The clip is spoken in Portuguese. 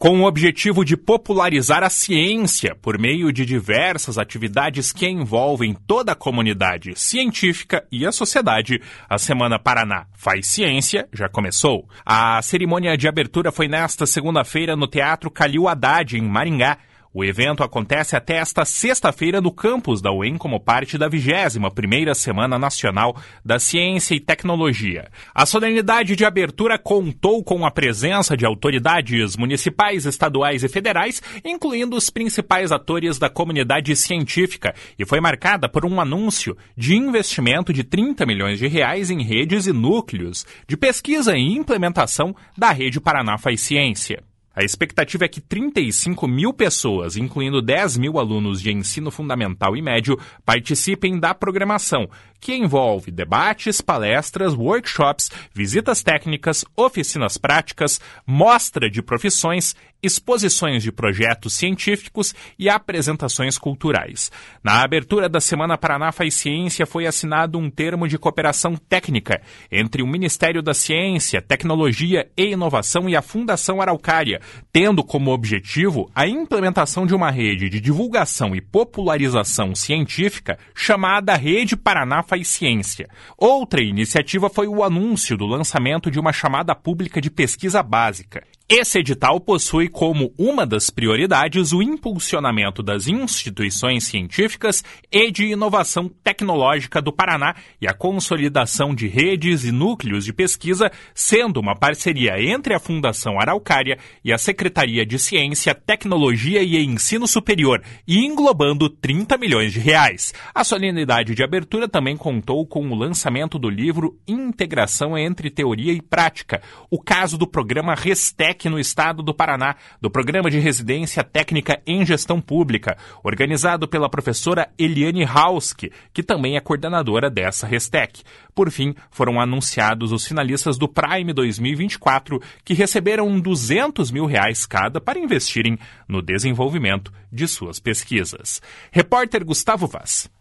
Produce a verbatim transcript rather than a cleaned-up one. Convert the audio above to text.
Com o objetivo de popularizar a ciência por meio de diversas atividades que envolvem toda a comunidade científica e a sociedade, a Semana Paraná Faz Ciência já começou. A cerimônia de abertura foi nesta segunda-feira no Teatro Calil Haddad, em Maringá. O evento acontece até esta sexta-feira no campus da U E M como parte da vigésima primeira Semana Nacional da Ciência e Tecnologia. A solenidade de abertura contou com a presença de autoridades municipais, estaduais e federais, incluindo os principais atores da comunidade científica, e foi marcada por um anúncio de investimento de trinta milhões de reais em redes e núcleos de pesquisa e implementação da Rede Paraná Faz Ciência. A expectativa é que trinta e cinco mil pessoas, incluindo dez mil alunos de ensino fundamental e médio, participem da programação, que envolve debates, palestras, workshops, visitas técnicas, oficinas práticas, mostra de profissões, exposições de projetos científicos e apresentações culturais. Na abertura da Semana Paraná Faz Ciência foi assinado um termo de cooperação técnica entre o Ministério da Ciência, Tecnologia e Inovação e a Fundação Araucária, tendo como objetivo a implementação de uma rede de divulgação e popularização científica chamada Rede Paraná Faz Ciência. Outra iniciativa foi o anúncio do lançamento de uma chamada pública de pesquisa básica. Esse edital possui como uma das prioridades o impulsionamento das instituições científicas e de inovação tecnológica do Paraná e a consolidação de redes e núcleos de pesquisa, sendo uma parceria entre a Fundação Araucária e a Secretaria de Ciência, Tecnologia e Ensino Superior, e englobando trinta milhões de reais. A solenidade de abertura também contou com o lançamento do livro Integração entre Teoria e Prática, o caso do programa Restec no estado do Paraná, do Programa de Residência Técnica em Gestão Pública, organizado pela professora Eliane Hauski, que também é coordenadora dessa Restec. Por fim, foram anunciados os finalistas do Prime dois mil e vinte e quatro, que receberam duzentos mil reais cada para investirem no desenvolvimento de suas pesquisas. Repórter Gustavo Vaz.